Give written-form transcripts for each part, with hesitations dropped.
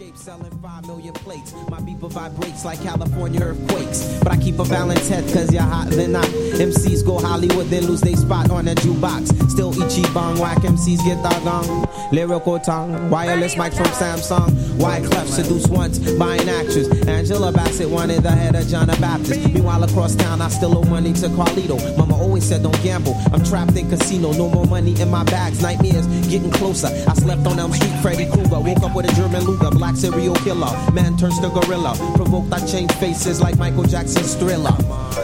escape selling 5 million plates. My beeper vibrates like California earthquakes. But I keep a balanced head cause you're hot than not. MCs go Hollywood, then lose their spot on that jukebox. Still Ichiban, whack MCs get that gong. Lyrical tongue, wireless mic from Samsung. Wyclef seduced once by an actress. Angela Bassett wanted the head of John the Baptist. Meanwhile across town I still owe money to Carlito. Mama always said don't gamble, I'm trapped in casino. No more money in my bags, nightmares getting closer. I slept on Elm Street, Freddy Krueger. Woke up with a German Luger, black serial killer. Man turns to gorilla. Provoked, I change faces like Michael Jackson's Thriller.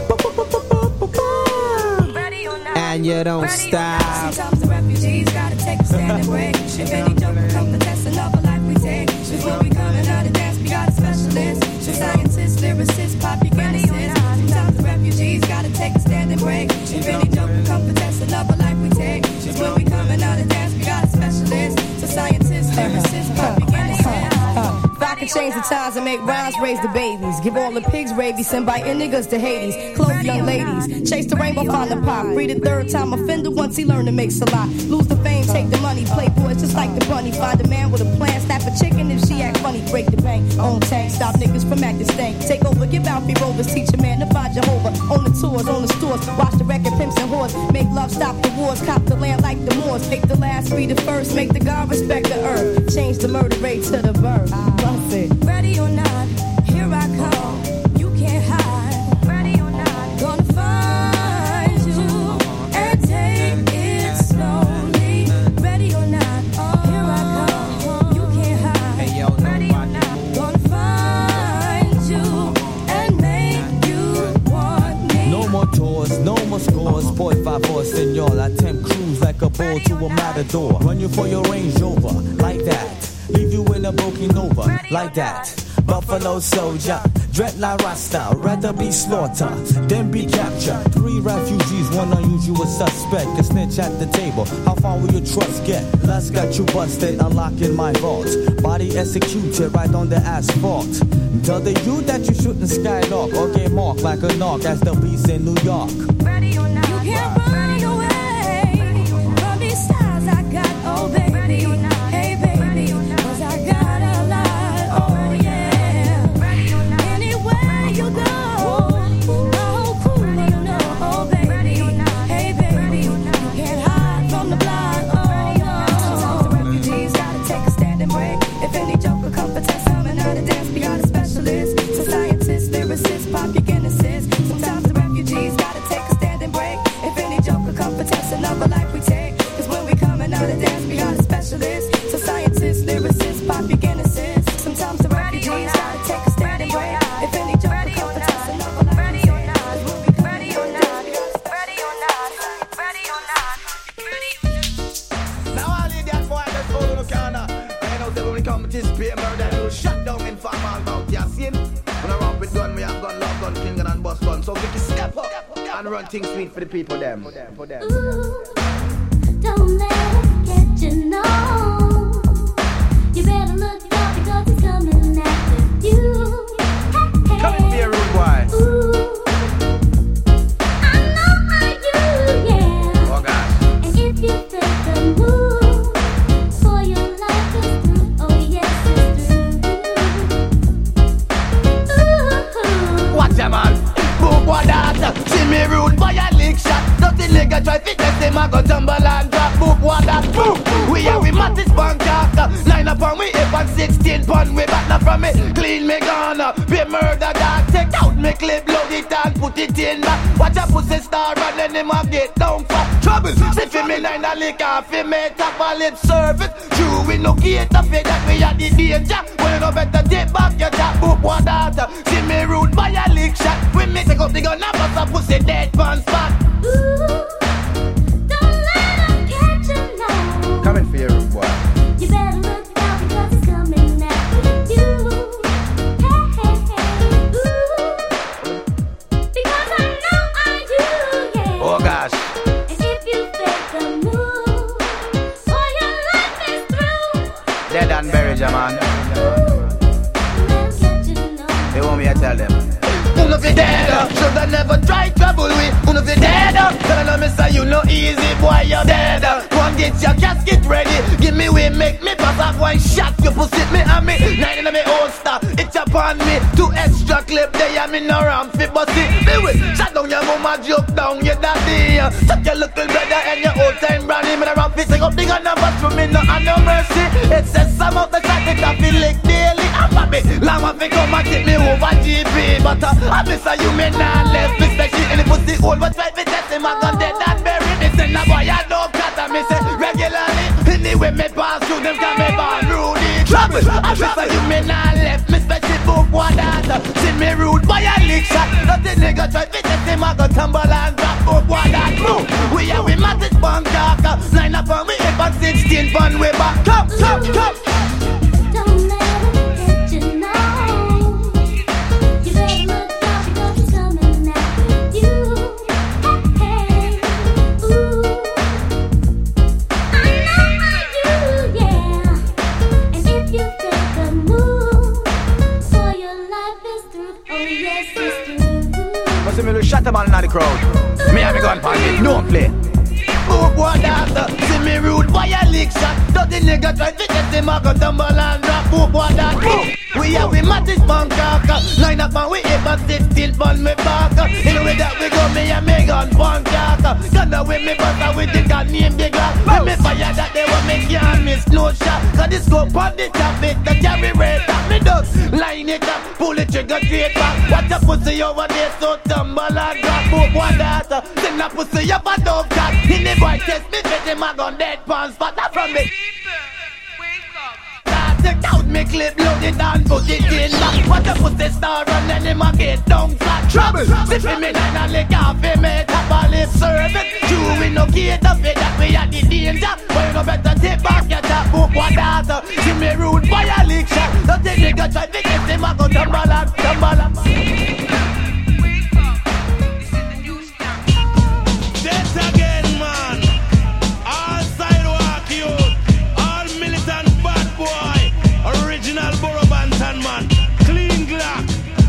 And you don't stop. Sometimes the refugees gotta take a stand and break. If any joke will come to test another life we take. Before we come and out of dance, we got a specialist. Scientists, lyricists, pop Genesis. Sometimes the refugees gotta take a stand and break. If any joke will come to test another life we take. Before we come and out of dance, we got a specialist. Scientists, lyricists, pop Genesis. If I could change the times and make rhymes, raise the babies. Give all the pigs rabies, send by niggas to Hades. Clothe young ladies, chase the rainbow, find the pop. Breed a third time offender once he learned to make a lot. Lose the fame, take the money, play boys just like the bunny. Find a man with a plan, snap a chicken if she act funny. Break the bank, own tank, stop niggas from acting stank. Take over, give out free rovers, teach a man to find Jehovah. Own the tours, own the stores, watch the record, pimps and whores. Make love, stop the wars, cop the land like the Moors. Make the last, be the first, make the God respect the earth. Change the murder rate to the birth. Bust it. Ready or not, here I come. You can't hide. Ready or not, gonna find you and take it slowly. Ready or not, here I come. You can't hide. Ready or not, gonna find you and make you want me. No more tours, no more scores. Por favor, senor, I tempt cruise like a bull to a matador. Run you for your Range Rover, like that. Leave you in a broken over, like that. Buffalo soldier, dreadlock rasta, rather be slaughtered than be captured. 3 refugees, 1 unusual suspect. A snitch at the table, how far will your trust get? Lust got you busted, unlocking my vault. Body executed right on the asphalt. Tell the you that you shouldn't skylark or get marked like a knock as the beast in New York. Ready or not, you can't run away from these stars I got, oh baby. Hey baby, cause I got a lot, oh yeah. Anywhere you go, my whole crew wanna know, oh baby. Hey baby, you can't hide from the block, oh no. Sometimes the refugees gotta take a stand and break. If any joker come for test, I'm another dance, we got a specialist. So scientists, lyricists, pop Genesis. Sometimes the refugees gotta take a stand and break. If any joker come for test, another life we take. Cause when we coming out of dance, we got a specialist. So scientists, lyricists, pop Genesis. Sometimes the refugees gotta take a stand and break. If any joker come for test, another life we take. Cause when we coming out of dance, we got a specialist. Ready or not, ready or not. Now all in that boy that's all in the corner. I know that when we come to this pay murder, they'll shut down in farm all about you see? When I run with gun, we have gun, love gun, king and bust gun. So we can step up and run things sweet for the people them. Ooh, don't let it get you, no. You better look out because he's coming after you. Hey, Coming here, rude boy. Ooh, I know I do, yeah. Oh gosh. And if you fit the move, for your life is through. Oh yes, it's through. Ooh. Watch ya man. Boom, what that? See me rude boy a lick shot. Nothing nigga try fit test him a go tumble and drop. Boom, what that? Boom. We are we Mattis bank after. Line up on we hip and 16 pun we back now from it. Clean me gonna be murder dog. Take out me clip, load it and put it in back. Watch a pussy star running him a get down for trouble. See fi me 9 a lick off fi me top a lip service. True we no gate up here that we are the danger. Well you no better take back your top. Boom, what that? See me rude by a lick shot. We me take up the gun and bust a pussy dead pan spot. Ooh, don't let him catch you now. Coming for you, rude boy. You better look out because he's coming after you. Hey, ooh, because I know I do, yeah. Oh gosh. And if you fit the move, all your life is through. Dead and buried, ya man. They'll get you, know. They want me to tell them. Who no Uno fi dead. Shoulda never try trouble with. Uno fi dead. Tell me say you no easy, boy, you dead. Go and get your casket ready. Give me way, make me pass up one shot. You pussy me and me. Nine in me holster. It's upon me. 2 extra clip. They am in no ramp. Fi bust it. Me with. Shut down your mama, joke down your daddy. Suck your little brother and your old time brandy. Me the ramp fi sing up the gun numbers for me. No and no mercy. It says some of the shot it I feel like daily. I'm a bit. Lama fi come and take me over GP. But I miss a you me nah left. Me special any pussy old but try fi test him. I got dead and buried. Me say nah boy I don't cut. I me say regularly. Anyway me pass through them can me born Rudy. Trouble. I miss a you me nah left. Me special book one that. See me rude boy I lick shot. Nothing nigga try fi test him. I got tumble and drop book one that. We are we Mattis Bangkok. Line up on me hip and 16 fun way back. Come. Don't let him get you now. You better look out because he's coming after you. Hey, ooh. I know you, yeah. And if you take a move, so your life is through. Oh yes, it's through. Must me shut a man in the crowd. Me have me gun pocket, no play. Book one after, see me rude, boy I lick shot. Dirty nigga try to get him, I go tumble and drop. Book one after, we are with Mattis Bangkok. Line up and we hip and 16 bun me back. In the way that we go, me and me gun Bangkok. Gonna with me buster with the gun name Big Glock. When me fire that they want me can't miss no shot. Cause this scope on the top it, the carry rate up. Me does line it up, pull the trigger straight back. Watch a pussy over there so tumble and drop. Book one after, send a pussy up a dog cat. In the boy test me, get him a gun dead pants, but that from me. Take out me clip, load it and put it in back. What the pussy star and then him a get down flat. Trouble, sip him in and lick off him, top a lip service. True, we no cater for that, we are the danger. But you no better take back your top book, what that? See me rude, boy a lick shot. Don't take nigga try to get him a go tumble up. That's again, man. All sidewalk youth, all militant bad boy, original Borough Banton man, clean Glock.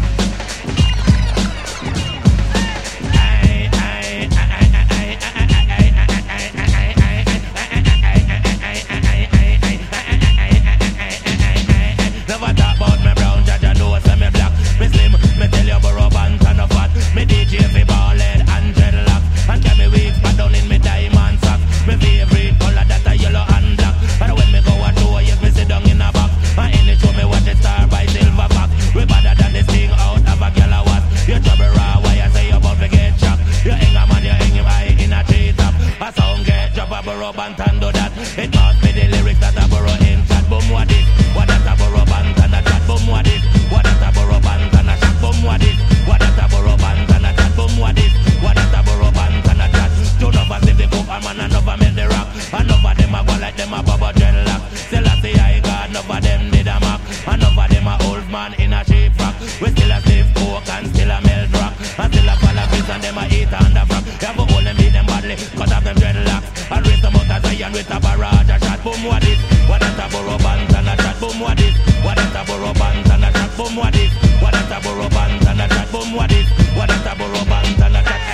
Never talk about me brown, judge I know say me black. Me slim, me tell you Borough Banton no fat. Me DJ fi ball head and dreadlock. And carry wig but down in me diamond sock. Me favorite color that a yellow and black. And when me go a tour, yes me sit down in a box. And any show me watch a star by Silverback. We better than this thing out of a gyal a what. You trouble raw, why I say you about to get chopped. You hang a man, you hang him high in a tree top. A sound get drop a Borough Banton do that. It must be the lyrics that a Borough in chat. Boom what it, what that a Borough Banton a chat. Boom what it, what that a Borough Banton a chat. Boom what it, what that a Borough Banton a chat. Boom what it, what that a Borough Banton a chat. Two of us if they cook a man and over melt the rock. And over them a go like them a bubble dreadlock. Still I say I got enough of them did a mock. And over them a old man in a shape rock. We still a stiff coke and still a melt rock. And still a fall a fish and them a eat under frock. You have to hold them beat them badly, cut off them dreadlocks. And raise them out a Zion with a barrage a shot. Boom what it, what that a Borough Banton a chat. Boom what it, what that a Borough Banton a chat. Boom what it, what that a Borough Banton a chat. Boom what it, what that a Borough Banton a chat.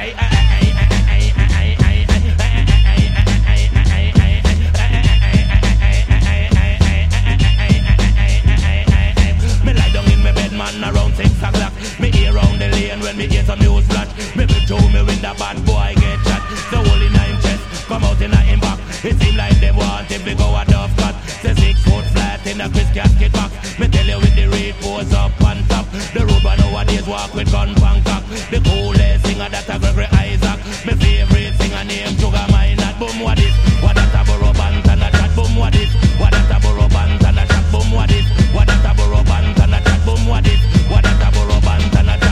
Me lie down in my bed man around 6 o'clock. Me hear round the lane when me hear some news flash. Me be through me when the bad boy get shot. So only 9 chest come out in a him back. It seem like they want if we go a dove cut. Say 6 foot flat in a Chris casket back. Me tell you with the red pose up on top. The road one nowadays walk with gun Bangkok. The coolest singer that a Gregory Isaac. Me favorite singer named Sugar Minot. Boom what is, what that a Borough Banton a chat. Boom what is, what that a Borough Banton a chat. Boom what is, what that a Borough Banton a chat. Boom what is, what that a Borough Banton a chat.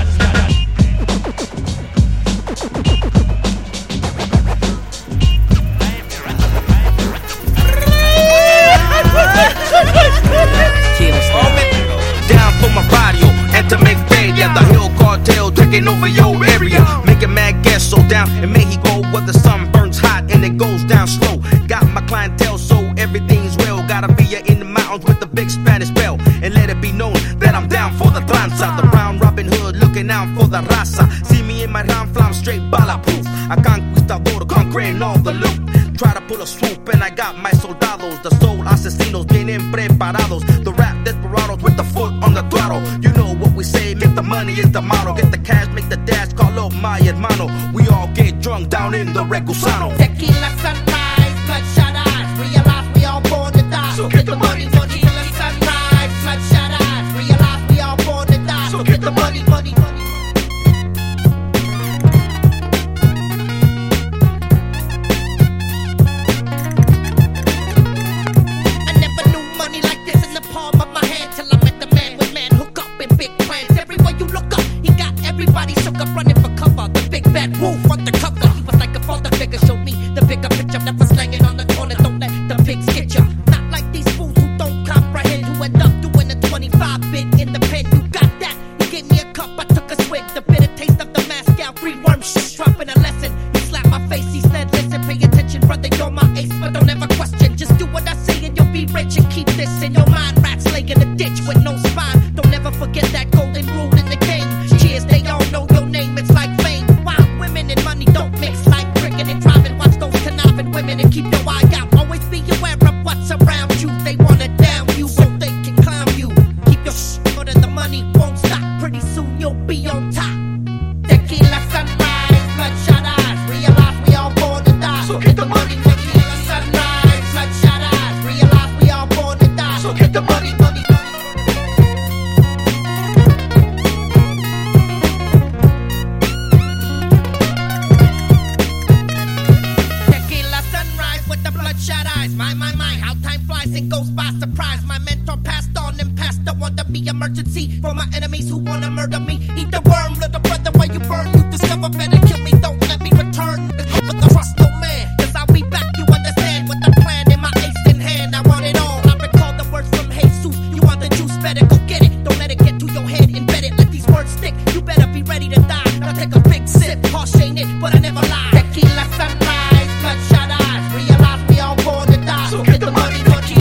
Down for my barrio and to make pay. Yeah, the Hill Cartel taking over your area. Making mad gas so down in Mexico where the sun burns hot and it goes down slow. Got my clientele so everything's real. Gotta be in the mountains with the big Spanish bell. And let it be known that I'm down for the tranza. The round Robin Hood looking out for the raza. straight balaproof. A conquistador conquering all the loot. Try to pull a swoop and I got my soldados. The soul asesinos vienen preparados. The rap desperados with the foot on the throttle. You know what we say, make the money is the motto. Get the cash, make the dash, call up my hermano. We all get drunk down in the Recusano. Tequila sunrise, bloodshot eyes. Realize we all born to die. So get the money, money. Tequila sunrise, bloodshot eyes. Realize we all born to die. So get the money, money, money. Everybody shook up running for cover. The big bad wolf undercover. He was like a father figure. Showed me the bigger picture. Never slanging on the corner. Don't let the pigs get ya. Not like these fools who don't comprehend. Who end up doing a 25 bit in the pen. You got that? He gave me a cup. I took a swig. The bitter taste of the Moscow free worm shit. Dropping a lesson. He slapped my face. He said, listen, pay attention, brother. You're my ace, but don't ever question. Just do what I say and you'll be rich. And keep this in your mind. Rats laying in the ditch with no spine. Don't ever forget that golden rule in the game. Cheers, they all know your name, it's like fame. Wild women and money don't mix like drinking and driving. Watch those conniving women and keep your eye out. Always be aware of what's around you. They wanna down you so they can clown you. Keep your shit and the money won't stop. Pretty soon you'll be on top. Tequila sunrise, bloodshot eyes. Realize we all born to die. So get the money. Tequila sunrise, bloodshot eyes. Realize we all born to die. So get the money, money. And goes by surprise. My mentor passed on and passed the one to be emergency for my enemies who wanna murder me. Eat the worm, little brother, while you burn. You discover better, kill me, don't let me return. But the trust no man, cause I'll be back, you understand. With the plan in my ace in hand, I want it all. I recall the words from Jesus. You want the juice, better go get it. Don't let it get to your head, embed it, let these words stick. You better be ready to die. I'll take a big sip, harsh ain't it, but I never lie. Tequila sunrise, bloodshot eyes. Realize we all born to die. So get the money.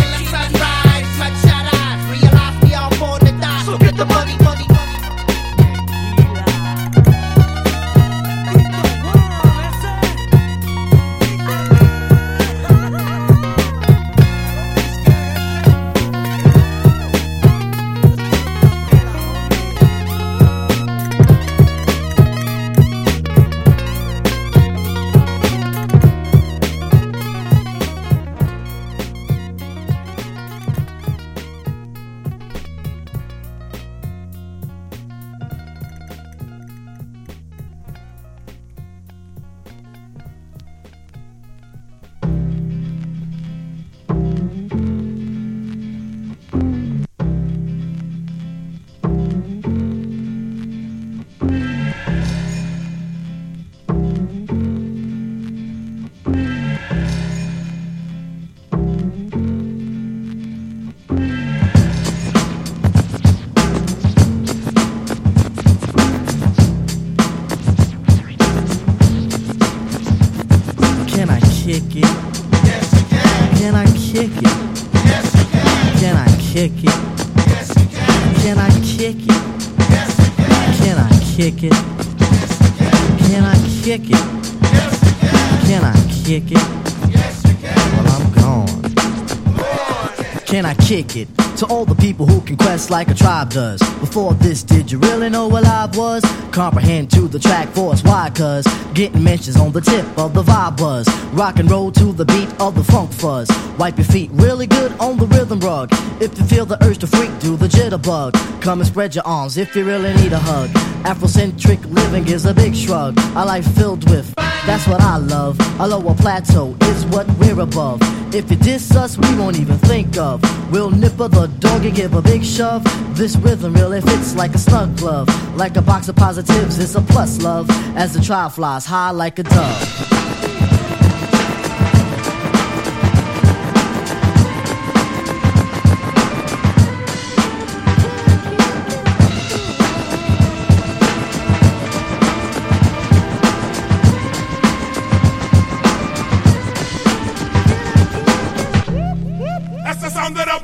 Kick it to all the people who can quest like a tribe does. Before this, did you really know what live was? Comprehend to the track force, why? Cause getting mentions on the tip of the vibe buzz. Rock and roll to the beat of the funk fuzz. Wipe your feet really good on the rhythm rug. If you feel the urge to freak, do the jitterbug. Come and spread your arms if you really need a hug. Afrocentric living is a big shrug. A life filled with, that's what I love. A lower plateau is what we're above. If you diss us, we won't even think of. We'll nipper the dog and give a big shove. This rhythm really fits like a snug glove. Like a box of positives, it's a plus love. As the trial flies high like a dove.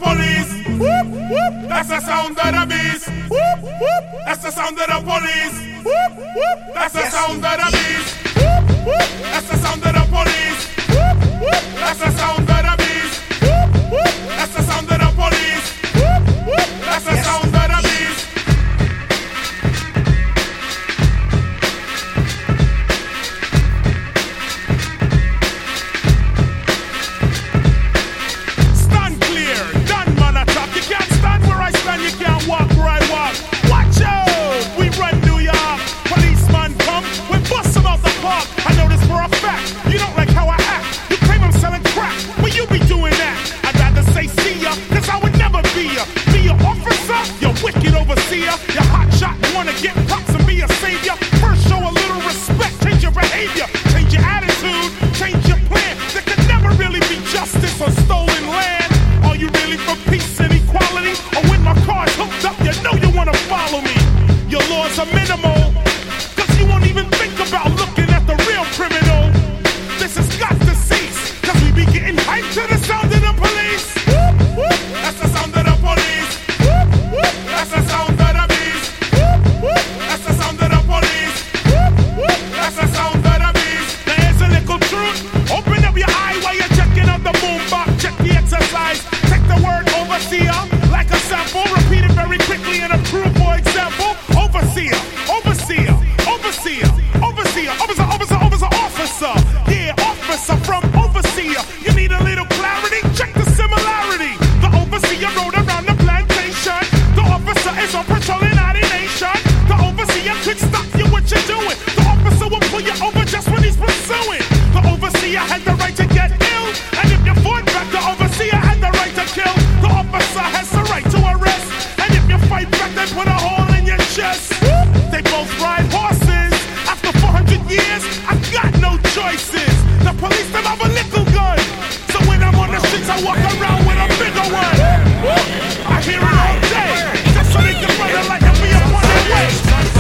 That's the sound of the beast. That's the sound of the police. That's the sound of the beast. That's the sound of the police. That's the sound of the beast. That's the sound of the police. That's the sound of the beast. Stand clear, done man attack. You can't stand where I stand, you can't walk where I walk. Watch out, we run New York. Policeman come, we bust him out the park. I know this for a fact, you don't like how I act. You claim I'm selling crack, but you be doing that. I'd rather say see ya, cause I would never be ya. Be an officer, you wicked overseer. You hot shot, wanna get props and be a savior. First show a little respect, change your behavior. Change your attitude, change your plan. There could never really be justice on stolen land. Are you really for peace and equality? Or when my car's hooked up, you know you wanna follow me. Your laws are minimal, cause you won't even think about looking at the real criminal. This has got to cease, cause we be getting hyped to the sound of the police. That's the sound of the police. That's the sound of the beast. That's the sound of the police. That's the sound of the beast. There's a little truth. Open up your eye while you're checking out the boombox. Check the exercise. Take the word overseer like a sample. Repeat it very quickly and approve for example. Overseer, overseer, overseer, overseer, officer, officer, officer, officer. Yeah, officer from overseer. You need a little clarity? Check the similarity. The overseer rode around the plantation. The officer is on patrol in our nation. The overseer could stop you what you're doing. The officer will pull you over just when he's pursuing. The overseer had the right to get ill. And if you fought back, the overseer had the right to kill. The officer has the right to arrest. And if you fight back, they put a hole in your chest. They both ride horses. After 400 years, I got no choices. The police them have a little gun. So when I'm on the streets, I walk around with a bigger one. I hear it all day. Just so they can run it like I'll be up on their way.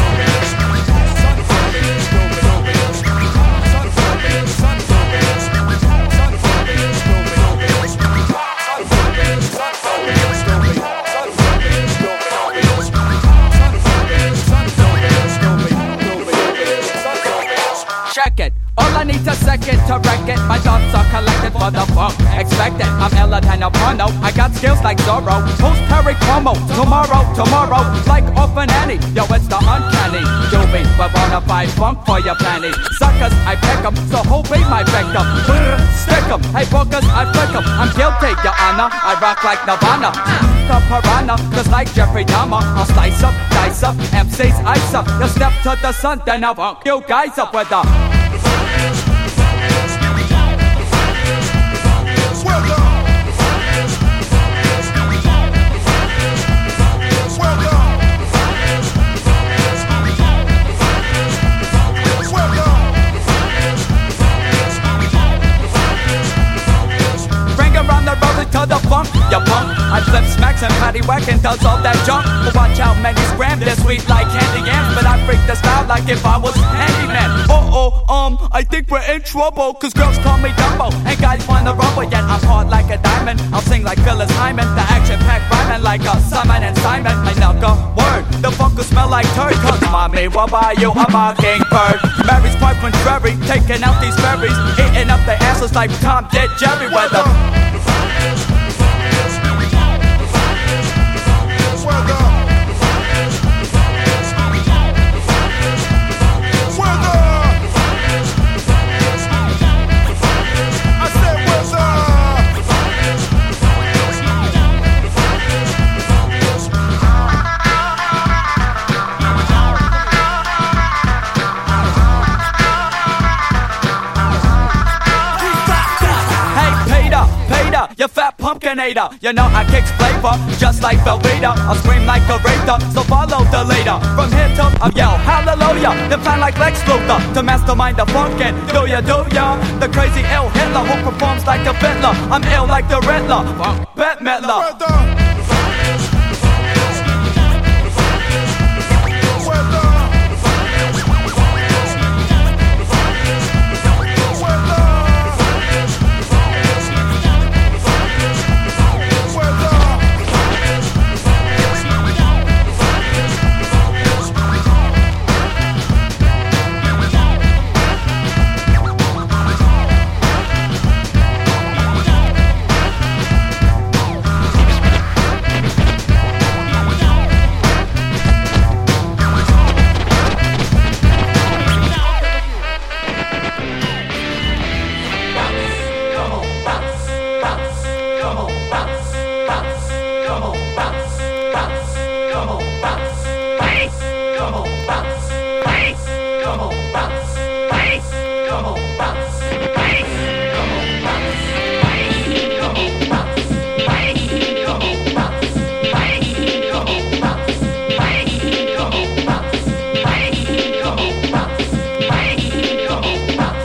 Check it. All I need's a second to wreck it. My thoughts are collected for the funk. Expect it. I'm Ella Porno. I got skills like Zorro. Post Perry Como. Tomorrow, like off an Annie. Yo, it's the uncanny. Do me, but wanna fight funk for your penny. Suckers, I pick 'em, so hope be my victim. Stick 'em, hey bookers, I flick 'em. I'm guilty, your honor. I rock like Nirvana. The piranha, cause like Jeffrey Dahmer, I'll slice up, dice up, MC's ice up. You step to the sun, then I'll funk you guys up with a. Bring around the roller to the funk, you punk. I flip smacks and patty whack and does all that junk. But watch how many scram this sweet like candy yams. But I freak the style like if I was handyman. I think we're in trouble. Cause girls call me Dumbo and guys wanna rumble. Yet I'm hard like a diamond. I'll sing like Phyllis Hyman. The action packed rhyming like a Simon and Simon. I knock a word, the funk will smell like turd. Cause mommy will buy you a mockingbird. Mary's quite contrary, taking out these berries. Eating up their asses like Tom did Jerry Weather. You fat pumpkinator, you know I kicks flavor just like Velveeta. I'll scream like a raider, so follow the leader. From here to I yell hallelujah, then plan like Lex Luthor to mastermind the funkin'. Do ya? The crazy ill Hitler who performs like a fiddler. I'm ill like the Riddler, Bette Midler. come on, bounce. Come on, bounce. Come on, bounce. Come on, bounce. Come on, bounce. Come on, bounce. Come on, bounce. Come on, bounce. Come on, bounce. Come on, bounce. Come on, bounce.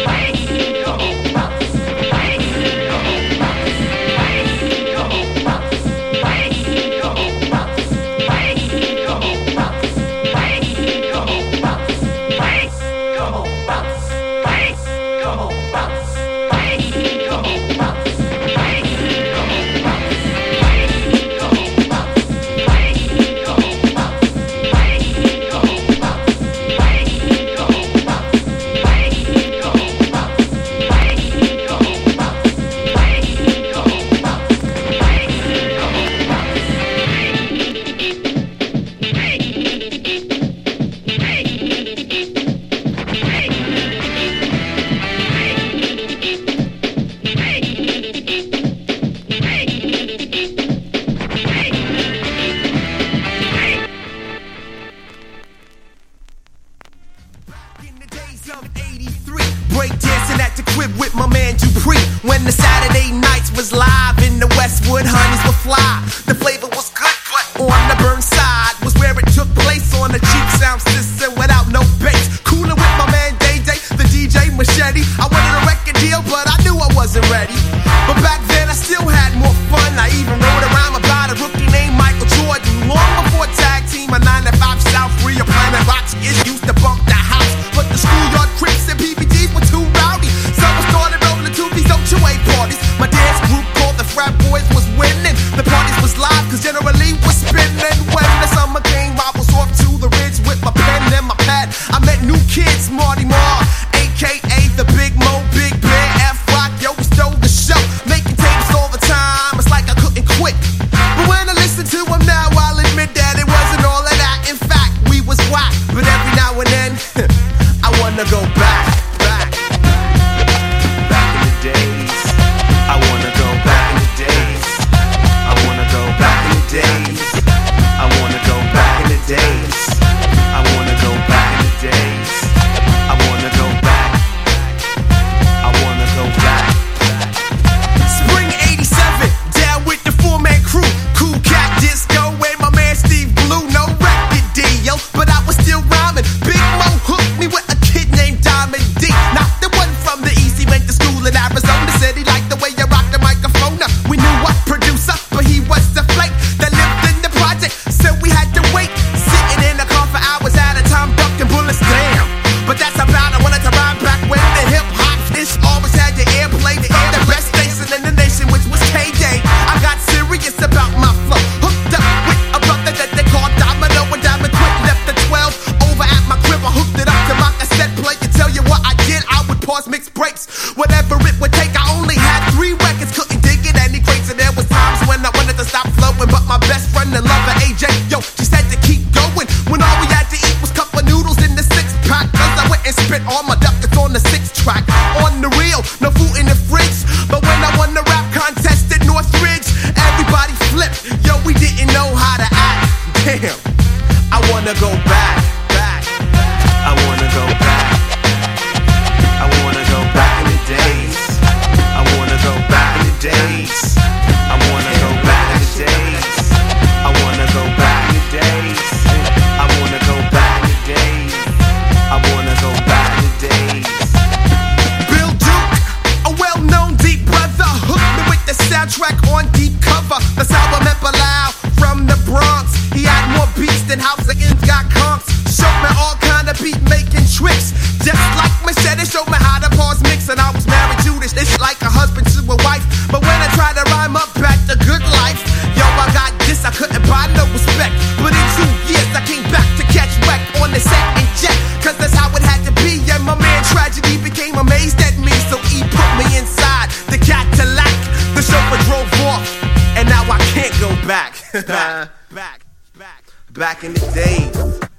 Back in the days,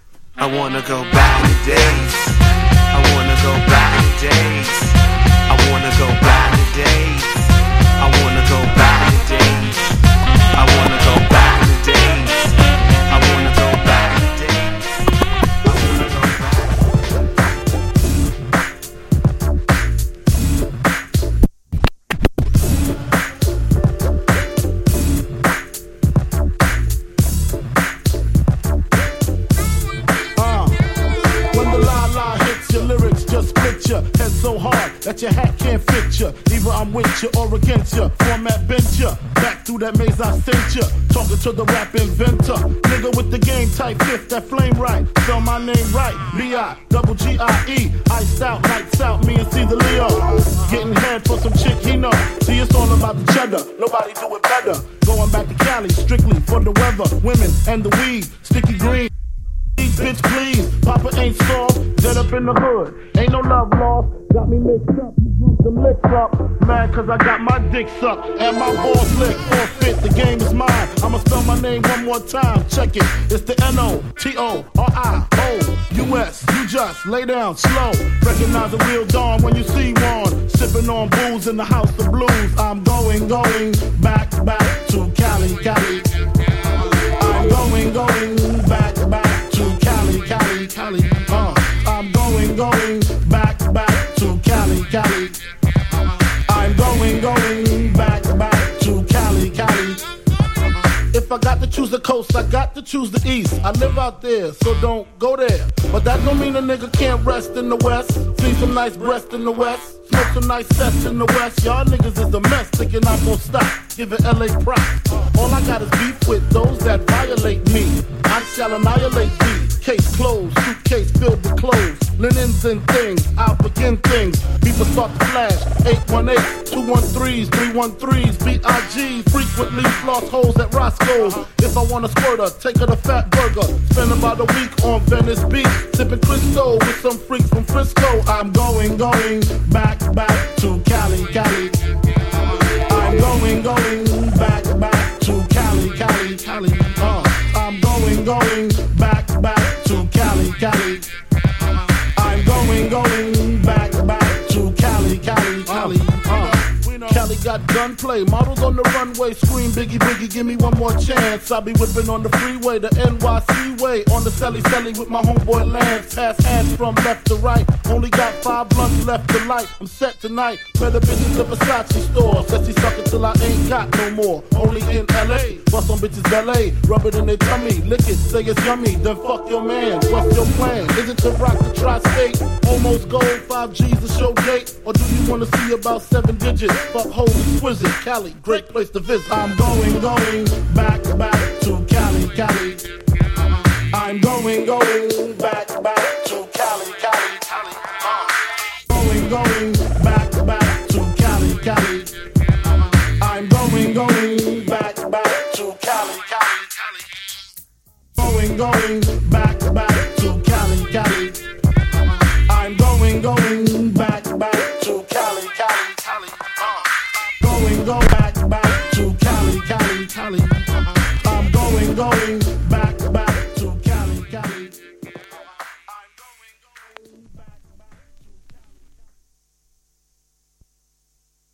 I wanna go back in the days. I wanna go back in the days. I wanna go back in the days. I wanna go back in the days. I wanna go back in the days. I that your hat can't fit ya. Either I'm with you or against ya. Format bent ya. Back through that maze I sent ya. Talking to the rap inventor. Nigga with the game type fifth, that flame right. Spell my name right. B-I-double-G-I-E. Iced out, lights out, me and C the Leo. Getting head for some chick he know. See, it's all about the cheddar. Nobody do it better. Going back to Cali, strictly for the weather. Women and the weed. Sticky green. Bitch, please. Papa ain't soft. Dead up in the hood. Ain't no love lost. Got me mixed up. Some licks up. Mad cause I got my dick sucked. And my balls licked. Forfeit. The game is mine. I'ma spell my name one more time. Check it. It's the N-O-T-O-R-I-O-U-S. You just lay down slow. Recognize a real dawn when you see one. Sipping on booze in the house of blues. I'm going back to Cali. I'm going back to Cali. I'm going back to Cali. I'm going back to Cali. If I got to choose the coast, I got to choose the east. I live out there, so don't go there. But that don't mean a nigga can't rest in the west. See some nice breast in the west. Smoke some nice sets in the west. Y'all niggas is the mess, thinking I'm gon' stop. Giving LA props. All I got is beef with those that violate me. I shall annihilate thee. Case closed, suitcase filled with clothes. Linens and things, I'll begin things. People start to flash. 818-213s, 313s, B.I.G. Frequently floss holes at Roscoe's. If I want a squirter, take her to Fat Burger. Spend about a week on Venice Beach. Sipping Crisco with some freaks from Frisco. I'm going back to Cali. I'm going back to Cali. I'm going back to Cali. I'm going back to Cali. Cali got gunplay, models on the runway, scream Biggie, give me one more chance. I'll be whipping on the freeway, the NYC way, on the celly with my homeboy Lance. Pass hands from left to right, only got 5 blunts left to light. I'm set tonight, better bitches the Versace store. Said she suck it till I ain't got no more. Only in LA, bust on bitches ballet, rub it in their tummy, lick it, say it's yummy, then fuck your man. What's your plan? Is it to rock the tri-state? Almost gold, 5 G's a show date, or do you wanna see about 7 digits? Fuck hoes exquisite, Cali, great place to visit. I'm going back to Cali. I'm going back to Cali. Going back to Cali. I'm going back to Cali. Going back.